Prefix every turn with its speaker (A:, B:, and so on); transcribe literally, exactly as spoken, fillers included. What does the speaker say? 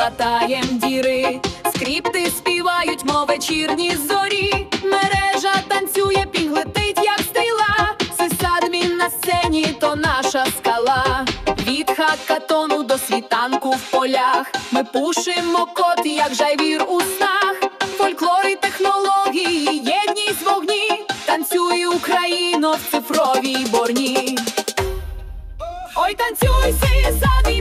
A: латаєм діри, скрипти співають, мов вечірні зорі. Мережа танцює, пінг летить, як стріла. Сисадмін на сцені, то наша скала. Від хакатону до світанку в полях ми пушимо код, як жайвір у снах. Фольклор і технології, єдність в вогні. Танцюй, Україно, в цифровій борні. Ой, танцюй, Сисадмін.